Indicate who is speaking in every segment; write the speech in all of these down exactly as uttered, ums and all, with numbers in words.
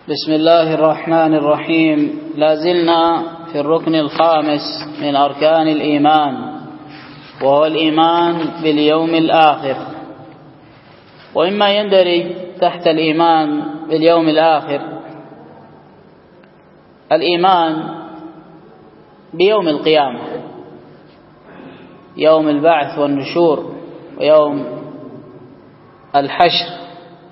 Speaker 1: بسم الله الرحمن الرحيم. لا زلنا في الركن الخامس من أركان الإيمان، وهو الإيمان باليوم الآخر. وإما يندرج تحت الإيمان باليوم الآخر الإيمان بيوم القيامة، يوم البعث والنشور ويوم الحشر.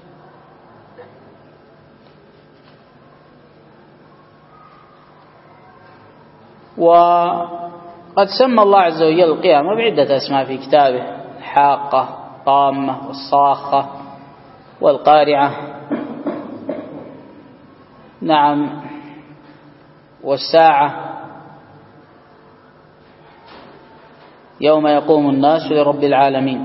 Speaker 1: وقد سمى الله عز وجل القيامة بعدة أسماء في كتابه: الحاقة، الطامة، والصاخة، والقارعة، نعم، والساعة، يوم يقوم الناس لرب العالمين.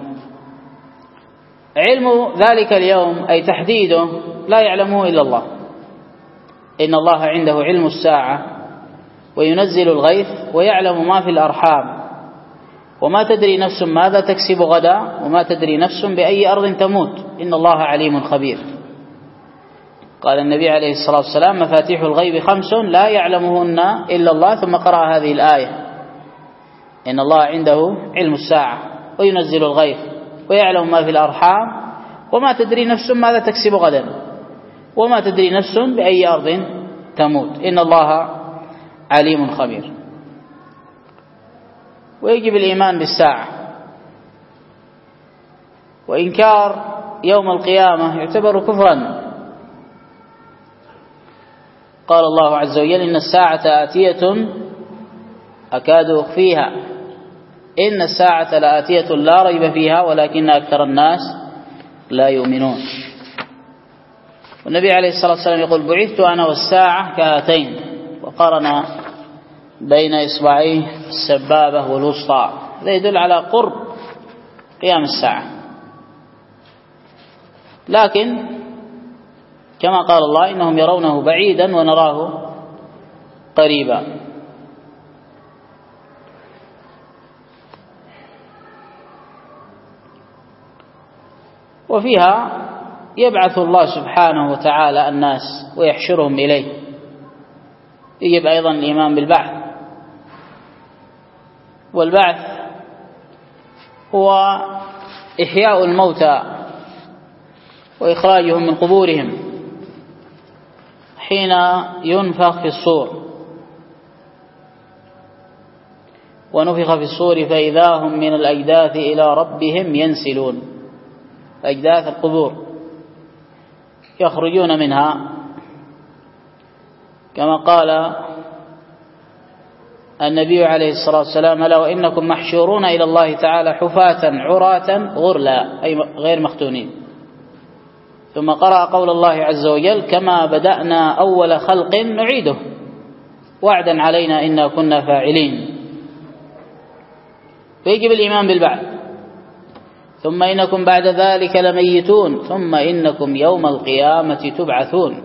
Speaker 1: علم ذلك اليوم أي تحديده لا يعلمه إلا الله. إن الله عنده علم الساعة وينزل الغيث ويعلم ما في الأرحام وما تدري نفس ماذا تكسب غدا وما تدري نفس بأي أرض تموت إن الله عليم خبير. قال النبي عليه الصلاة والسلام: مفاتيح الغيب خمس لا يعلمهن إلا الله، ثم قرأ هذه الآية: إن الله عنده علم الساعة وينزل الغيث ويعلم ما في الأرحام وما تدري نفس ماذا تكسب غدا وما تدري نفس بأي أرض تموت إن الله عليم خبير. ويجب الإيمان بالساعة، وإنكار يوم القيامة يعتبر كفرا. قال الله عز وجل: إن الساعة آتية أكاد أخفيها إن الساعة لآتية لا ريب فيها ولكن أكثر الناس لا يؤمنون. والنبي عليه الصلاة والسلام يقول: بعثت أنا والساعة كهاتين، وقارن بين إصبعيه السبابة والوسطى. هذا يدل على قرب قيام الساعة. لكن كما قال الله: إنهم يرونه بعيدا ونراه قريبا. وفيها يبعث الله سبحانه وتعالى الناس ويحشرهم إليه. يجب أيضا الإيمان بالبعث، والبعث هو إحياء الموتى وإخراجهم من قبورهم حين ينفخ في الصور. ونفخ في الصور فإذا هم من الأجداث إلى ربهم ينسلون. أجداث القبور يخرجون منها، كما قال النبي عليه الصلاة والسلام: ألا وإنكم محشورون إلى الله تعالى حفاة عراة غرلا، أي غير مختونين. ثم قرأ قول الله عز وجل: كما بدأنا أول خلق نعيده وعدا علينا إنا كنا فاعلين. فيجب الإيمان بالبعث. ثم إنكم بعد ذلك لميتون ثم إنكم يوم القيامة تبعثون.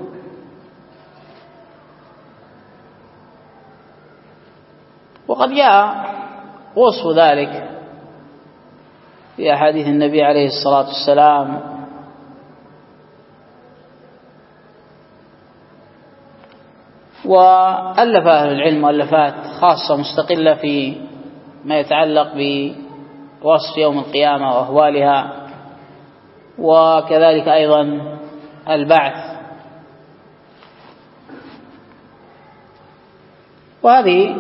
Speaker 1: وقد جاء وصف ذلك في أحاديث النبي عليه الصلاة والسلام، وألف أهل العلم مؤلفات خاصة مستقلة في ما يتعلق بوصف يوم القيامة وأهوالها، وكذلك أيضا البعث. وهذه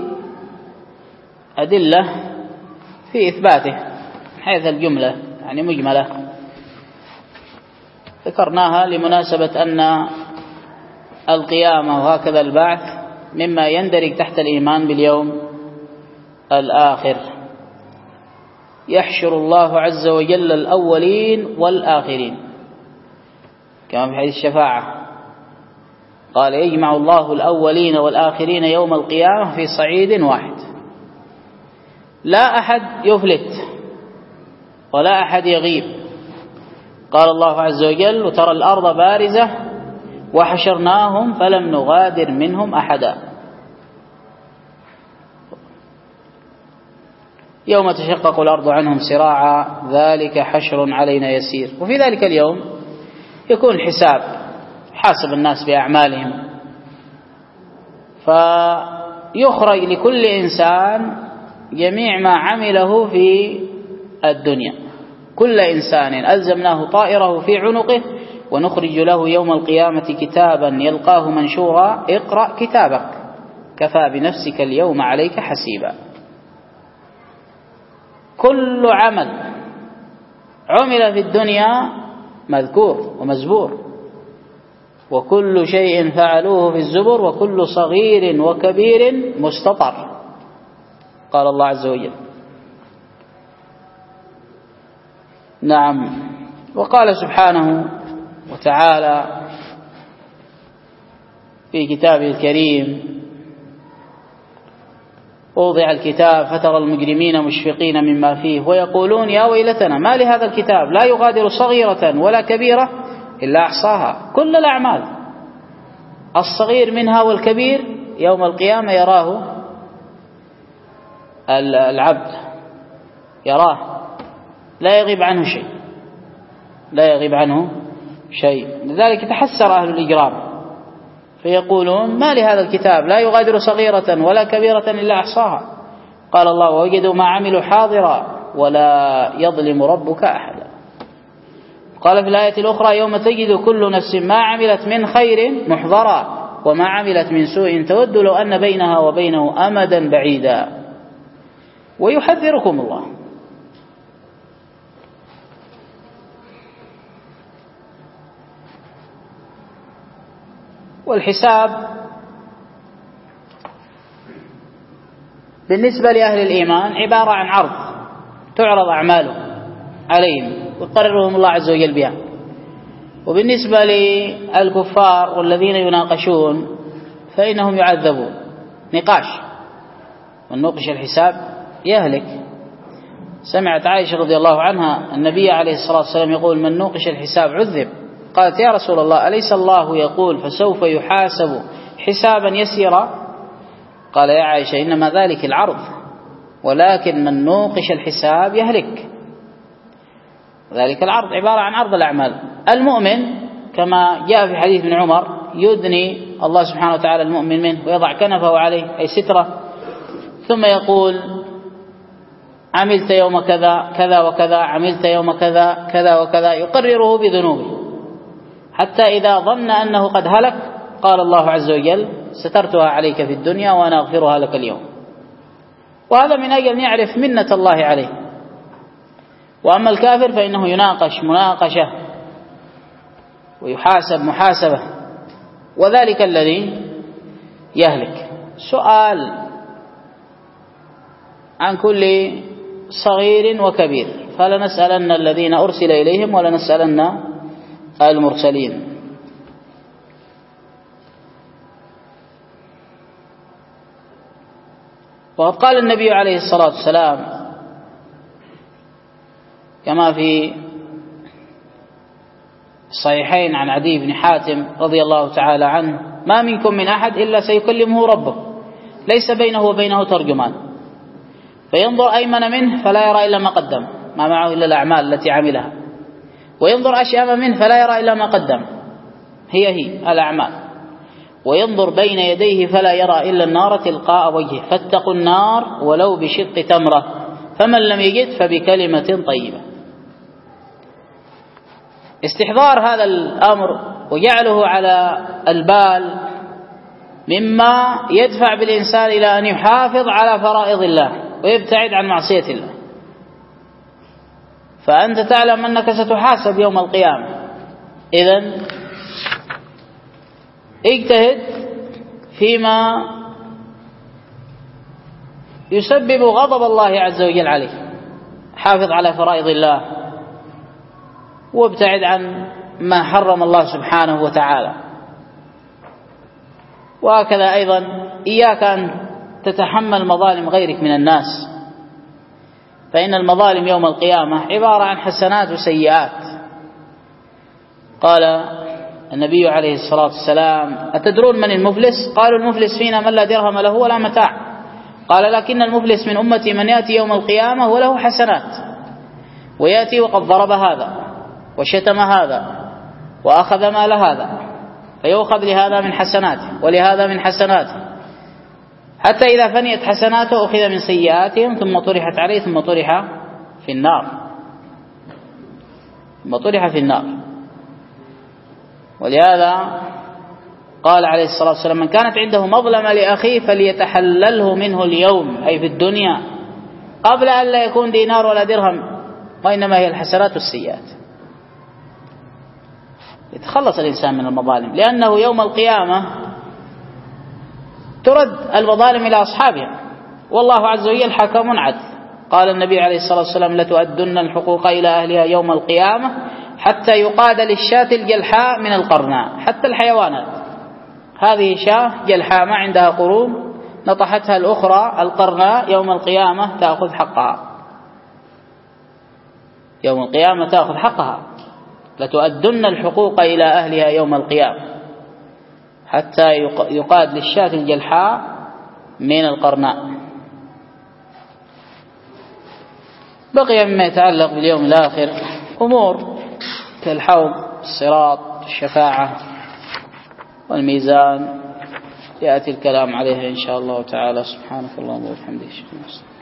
Speaker 1: أدلة في إثباته حيث الجملة يعني مجملة ذكرناها لمناسبة أن القيامة وهكذا البعث مما يندرج تحت الإيمان باليوم الآخر. يحشر الله عز وجل الأولين والآخرين، كما في حديث الشفاعة قال: يجمع الله الأولين والآخرين يوم القيامة في صعيد واحد، لا أحد يفلت ولا أحد يغيب. قال الله عز وجل: وترى الأرض بارزة وحشرناهم فلم نغادر منهم أحدا. يوم تشقق الأرض عنهم سراعا ذلك حشر علينا يسير. وفي ذلك اليوم يكون الحساب حاسب الناس بأعمالهم، فيخرج لكل إنسان جميع ما عمله في الدنيا. كل إنسان ألزمناه طائره في عنقه ونخرج له يوم القيامة كتابا يلقاه منشورا اقرأ كتابك كفى بنفسك اليوم عليك حسيبا. كل عمل عمل في الدنيا مذكور ومزبور، وكل شيء فعلوه في الزبر، وكل صغير وكبير مستطر، قال الله عز وجل. نعم. وقال سبحانه وتعالى في كتابه الكريم: ووضع الكتاب فترى المجرمين مشفقين مما فيه ويقولون يا ويلتنا ما لهذا الكتاب لا يغادر صغيرة ولا كبيرة إلا أحصاها. كل الأعمال الصغير منها والكبير يوم القيامة يراه العبد، يراه لا يغيب عنه شيء، لا يغيب عنه شيء. لذلك تحسر أهل الإجرام فيقولون ما لهذا الكتاب لا يغادر صغيرة ولا كبيرة إلا أحصاها. قال الله: ووجدوا ما عملوا حاضرا ولا يظلم ربك أحدا. قال في الآية الأخرى: يوم تجد كل نفس ما عملت من خير محضرا وما عملت من سوء تود لو أن بينها وبينه أمدا بعيدا ويحذركم الله. والحساب بالنسبة لأهل الإيمان عبارة عن عرض تعرض أعمالهم عليهم ويقررهم الله عز وجل بها. وبالنسبة للكفار والذين يناقشون فإنهم يعذبون نقاش، من نوقش الحساب يهلك. سمعت عائشة رضي الله عنها النبي عليه الصلاة والسلام يقول: من نوقش الحساب عذب. قالت: يا رسول الله أليس الله يقول فسوف يحاسب حسابا يسيرا؟ قال: يا عائشة إنما ذلك العرض، ولكن من نوقش الحساب يهلك. ذلك العرض عبارة عن عرض الأعمال. المؤمن كما جاء في حديث ابن عمر يدني الله سبحانه وتعالى المؤمن منه ويضع كنفه عليه أي سترة، ثم يقول: عملت يوم كذا كذا وكذا، عملت يوم كذا كذا وكذا، يقرره بذنوبه حتى إذا ظن أنه قد هلك قال الله عز وجل: سترتها عليك في الدنيا وأنا أغفرها لك اليوم. وهذا من أجل أن يعرف منة الله عليه. وأما الكافر فإنه يناقش مناقشة ويحاسب محاسبة، وذلك الذي يهلك. سؤال عن كل صغير وكبير، فلنسألن الذين أرسل إليهم ولنسألن المرسلين. وقد قال النبي عليه الصلاة والسلام كما في الصحيحين عن عدي بن حاتم رضي الله تعالى عنه: ما منكم من أحد إلا سيكلمه ربه ليس بينه وبينه ترجمان، فينظر أيمن منه فلا يرى إلا ما قدم، ما معه إلا الأعمال التي عملها، وينظر أشأم منه فلا يرى إلا ما قدم، هي هي الأعمال، وينظر بين يديه فلا يرى إلا النار تلقاء وجهه، فاتقوا النار ولو بشق تمرة، فمن لم يجد فبكلمة طيبة. استحضار هذا الأمر وجعله على البال مما يدفع بالإنسان إلى أن يحافظ على فرائض الله ويبتعد عن معصية الله. فأنت تعلم أنك ستحاسب يوم القيامة، إذن اجتهد فيما يسبب غضب الله عز وجل عليه، حافظ على فرائض الله وابتعد عن ما حرم الله سبحانه وتعالى. وهكذا أيضا إياك أن تتحمل مظالم غيرك من الناس، فإن المظالم يوم القيامة عبارة عن حسنات وسيئات. قال النبي عليه الصلاة والسلام: أتدرون من المفلس؟ قالوا: المفلس فينا من لا درهم له ولا متاع. قال: لكن المفلس من أمتي من يأتي يوم القيامة وله حسنات، ويأتي وقد ضرب هذا وشتم هذا وأخذ مال هذا فيؤخذ لهذا من حسناته ولهذا من حسناته، حتى إذا فنيت حسناته أخذ من سيئاتهم ثم طرحت عليه ثم طرح في النار ثم طرح في النار. ولهذا قال عليه الصلاة والسلام: من كانت عنده مظلمة لأخيه فليتحلله منه اليوم، أي في الدنيا، قبل أن لا يكون دينار ولا درهم، وإنما هي الحسنات والسيئات. يتخلص الإنسان من المظالم، لأنه يوم القيامة ترد المظالم إلى أصحابها، والله عز وجل حكم عدل. قال النبي عليه الصلاة والسلام: لتؤدن الحقوق إلى أهلها يوم القيامة حتى يقاد للشاة الجلحاء من القرناء. حتى الحيوانات، هذه شاة جلحاء ما عندها قرون، نطحتها الأخرى القرناء، يوم القيامة تأخذ حقها، يوم القيامة تأخذ حقها. لتؤدن الحقوق إلى أهلها يوم القيامة حتى يقاد للشاة الجلحاء من القرناء. بقي مما يتعلق باليوم الآخر أمور كالحوض، الصراط، الشفاعة والميزان، يأتي الكلام عليها إن شاء الله تعالى. سبحانك اللهم وبحمدك.